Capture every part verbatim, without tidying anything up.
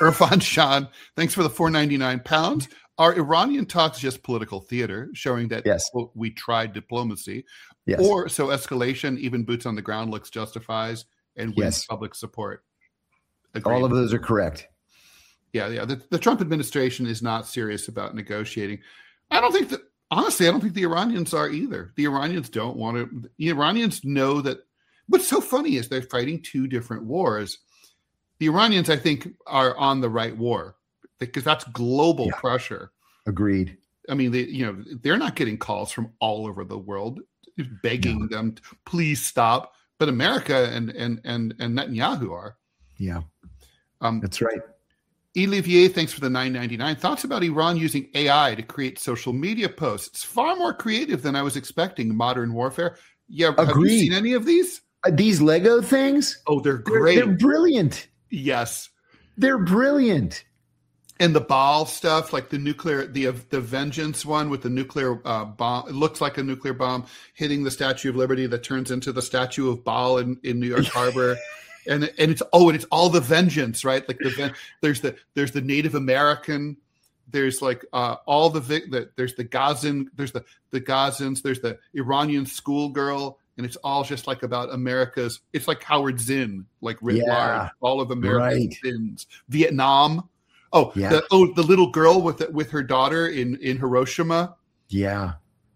Irfan Shan, thanks for the four ninety-nine pounds. Are Iranian talks just political theater, showing that yes. quote, we tried diplomacy? Yes. Or so escalation, even boots on the ground, looks justifies and wins yes. public support? Agreed. All of those are correct. Yeah, yeah. The, the Trump administration is not serious about negotiating. I don't think that, honestly, I don't think the Iranians are either. The Iranians don't want to, the Iranians know that. What's so funny is they're fighting two different wars. The Iranians, I think, are on the right war because that's global yeah. pressure. Agreed. I mean, they, you know, they're not getting calls from all over the world begging no. them to please stop. But America and and and and Netanyahu are. Yeah, um, that's right. Olivier, thanks for the nine ninety-nine. Thoughts about Iran using A I to create social media posts? It's far more creative than I was expecting. Modern warfare. Yeah, Agreed. Have you seen any of these? Uh, these Lego things? Oh, they're great. They're, they're brilliant. Yes, they're brilliant. And the Baal stuff, like the nuclear, the the Vengeance one with the nuclear uh, bomb. It looks like a nuclear bomb hitting the Statue of Liberty that turns into the statue of Baal in, in New York Harbor. And and it's oh, and it's all the vengeance, right? Like the there's the there's the Native American, there's like uh, all the, the there's the Gazan, there's the the Gazans, there's the Iranian schoolgirl, and it's all just like about America's. It's like Howard Zinn, like writ yeah, large, all of America's right. sins. Vietnam. Oh, yeah. the, oh, the little girl with the, with her daughter in in Hiroshima. Yeah.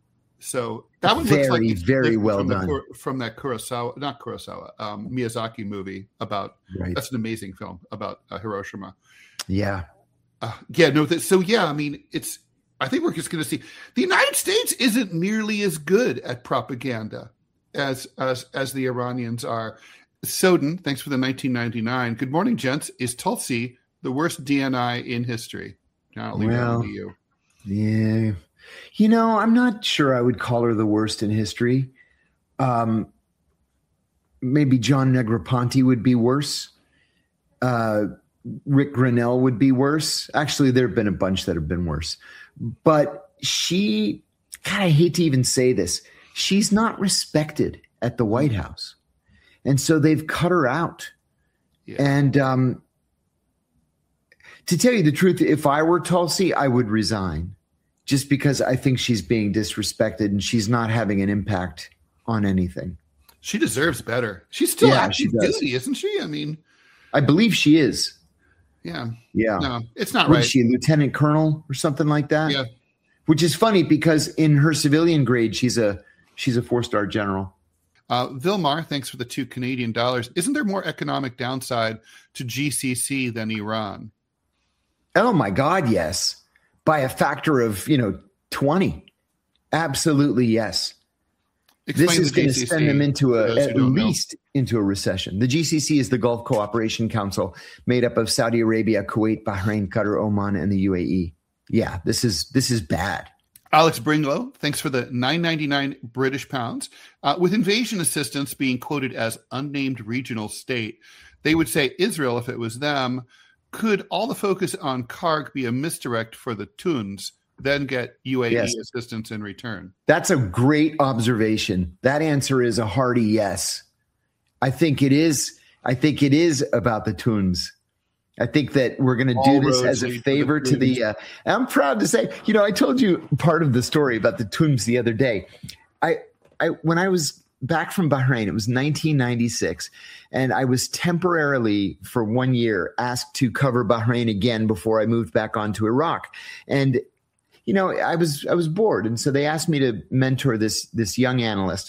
So that one very, looks like it's very well from done the, from that Kurosawa, not Kurosawa, um, Miyazaki movie about. Right. That's an amazing film about uh, Hiroshima. Yeah, uh, yeah, no. That, so yeah, I mean, it's. I think we're just going to see the United States isn't nearly as good at propaganda as as as the Iranians are. Soden, thanks for the nineteen ninety-nine. Good morning, gents. Is Tulsi the worst D N I in history? I'll leave well, that to you. Yeah. You know, I'm not sure I would call her the worst in history. Um, maybe John Negroponte would be worse. Uh, Rick Grenell would be worse. Actually, there have been a bunch that have been worse. But she, God, I hate to even say this. She's not respected at the White House. And so they've cut her out. Yeah. And um, to tell you the truth, if I were Tulsi, I would resign. Just because I think she's being disrespected and she's not having an impact on anything. She deserves better. She's still yeah, active duty, isn't she? I mean, I believe she is. Yeah. Yeah. No, it's not what right. Is she a lieutenant colonel or something like that? Yeah. Which is funny because in her civilian grade, she's a she's a four-star general. Uh, Vilmar, thanks for the two Canadian dollars. Isn't there more economic downside to G C C than Iran? Oh my God, yes. By a factor of, you know, twenty. Absolutely, yes. Explain this is going to send them into a, at least know. into a recession. The G C C is the Gulf Cooperation Council made up of Saudi Arabia, Kuwait, Bahrain, Qatar, Oman, and the U A E. Yeah, this is this is bad. Alex Bringlow, thanks for the nine ninety-nine British pounds. Uh, with invasion assistance being quoted as unnamed regional state, they would say Israel, if it was them, could all the focus on Karg be a misdirect for the Tuns, then get U A E yes. assistance in return? That's a great observation. That answer is a hearty yes. I think it is. I think it is about the Tuns. I think that we're going to do this as a favor to the. Uh, I'm proud to say, you know, I told you part of the story about the Tuns the other day. I, I when I was back from Bahrain, it was nineteen ninety-six, and I was temporarily for one year asked to cover Bahrain again before I moved back on to Iraq. And you know, I was I was bored, and so they asked me to mentor this this young analyst.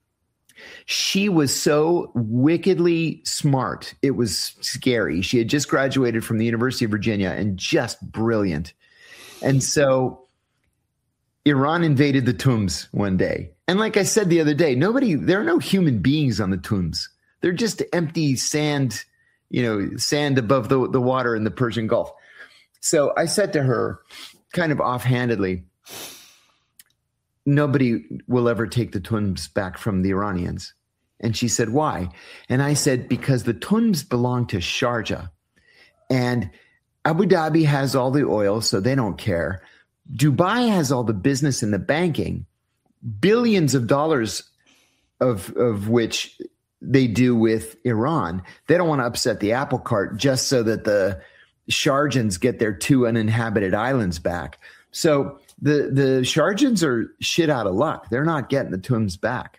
She was so wickedly smart. It was scary. She had just graduated from the University of Virginia and just brilliant. And so Iran invaded the Tums one day. And like I said the other day, nobody, there are no human beings on the Tums. They're just empty sand, you know, sand above the, the water in the Persian Gulf. So I said to her kind of offhandedly, nobody will ever take the Tums back from the Iranians. And she said, why? And I said, because the Tums belong to Sharjah. And Abu Dhabi has all the oil, so they don't care. Dubai has all the business and the banking, billions of dollars of, of which they do with Iran. They don't want to upset the apple cart just so that the Sharjans get their two uninhabited islands back. So the, the Sharjans are shit out of luck. They're not getting the Tuns back.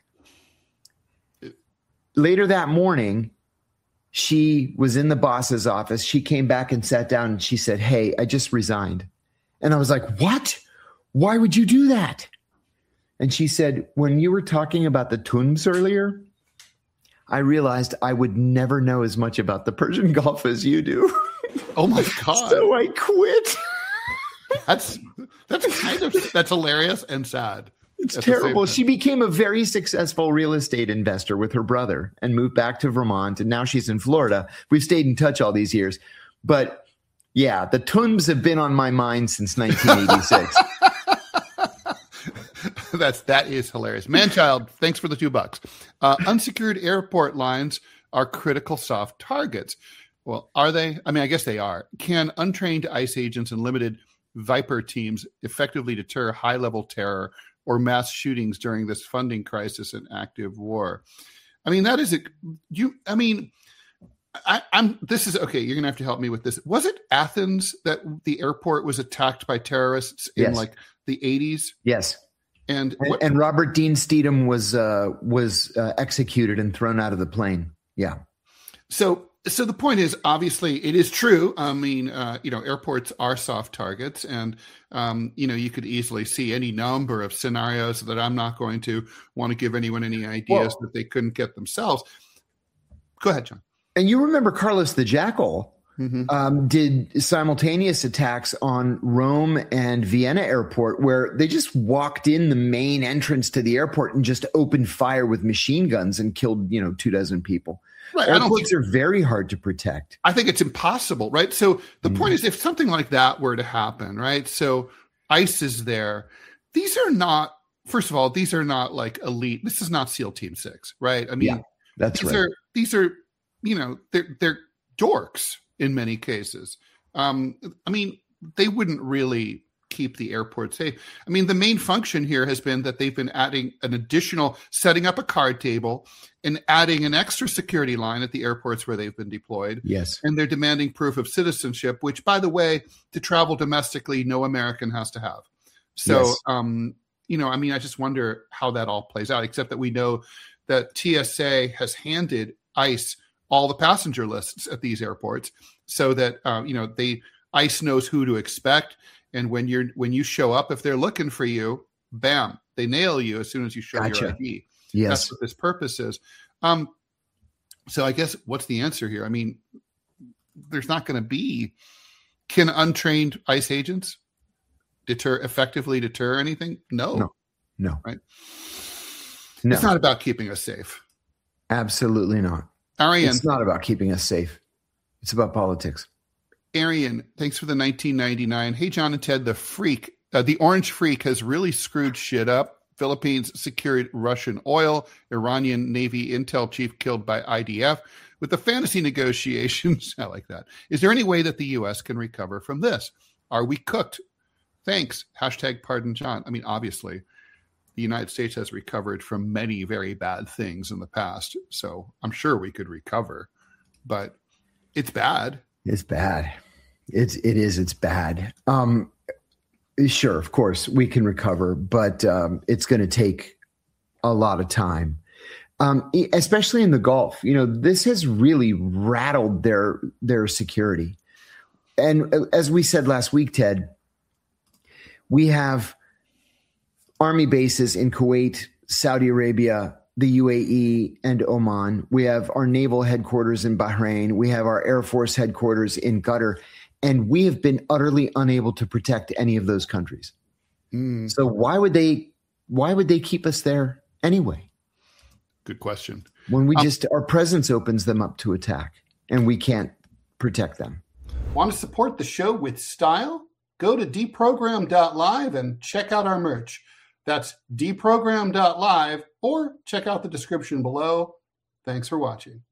Later that morning, she was in the boss's office. She came back and sat down and she said, hey, I just resigned. And I was like, what? Why would you do that? And she said, when you were talking about the Tuns earlier, I realized I would never know as much about the Persian Gulf as you do. Oh my God. So I quit. That's that's kind of that's hilarious and sad. It's terrible. She became a very successful real estate investor with her brother and moved back to Vermont. And now she's in Florida. We've stayed in touch all these years. But yeah, the Tuns have been on my mind since nineteen eighty-six. That's that is hilarious. Manchild, thanks for the two bucks. Uh, unsecured airport lines are critical soft targets. Well, are they? I mean, I guess they are. Can untrained ICE agents and limited Viper teams effectively deter high-level terror or mass shootings during this funding crisis and active war? I mean, that is a, you. I mean, I, I'm. This is okay. You're gonna have to help me with this. Was it Athens that the airport was attacked by terrorists in Yes. like the eighties? Yes. And And, what, and Robert Dean Steedham was uh, was uh, executed and thrown out of the plane. Yeah. so so the point is, obviously, it is true. I mean, uh, you know, airports are soft targets, and um, you know, you could easily see any number of scenarios that I'm not going to want to give anyone any ideas Well- that they couldn't get themselves. Go ahead, John. And you remember Carlos the Jackal Mm-hmm. um, did simultaneous attacks on Rome and Vienna airport where they just walked in the main entrance to the airport and just opened fire with machine guns and killed, you know, two dozen people. Right. I don't Airports think, are very hard to protect. I think it's impossible, right? So the Mhm. point is, if something like that were to happen, right? So ICE is there. These are not, first of all, these are not like elite. This is not SEAL Team Six, right? I mean, Yeah, That's these right. are these are, you know, they're they're dorks in many cases. Um, I mean, they wouldn't really keep the airport safe. I mean, the main function here has been that they've been adding an additional, setting up a card table and adding an extra security line at the airports where they've been deployed. Yes. And they're demanding proof of citizenship, which, by the way, to travel domestically, no American has to have. So, Yes. um, you know, I mean, I just wonder how that all plays out, except that we know that T S A has handed ICE all the passenger lists at these airports so that, uh, you know, they ICE knows who to expect. And when you're when you show up, if they're looking for you, bam, they nail you as soon as you show Gotcha. your I D. Yes. That's what this purpose is. Um, so I guess what's the answer here? I mean, there's not going to be, can untrained ICE agents deter effectively deter anything? No. No. No. Right? No. It's not about keeping us safe. Absolutely not. Arian, It's not about keeping us safe. It's about politics. Arian, thanks for the nineteen ninety-nine. Hey, John and Ted, the freak, uh, the orange freak has really screwed shit up. Philippines secured Russian oil. Iranian Navy intel chief killed by I D F. With the fantasy negotiations, I like that. Is there any way that the U S can recover from this? Are we cooked? Thanks. Hashtag pardon John. I mean, obviously, the United States has recovered from many very bad things in the past. So I'm sure we could recover, but it's bad. It's bad. It's it is. It's bad. Um, sure, of course, we can recover, but um, it's going to take a lot of time, um, especially in the Gulf. You know, this has really rattled their their security. And as we said last week, Ted, we have army bases in Kuwait, Saudi Arabia, the U A E, and Oman. We have our naval headquarters in Bahrain. We have our Air Force headquarters in Qatar. And we have been utterly unable to protect any of those countries. Mm, So why would they why would they keep us there anyway? good question. When we Um, just our presence opens them up to attack and we can't protect them. Want to support the show with style? Go to deprogram dot live and check out our merch. That's deprogram dot live, or check out the description below. Thanks for watching.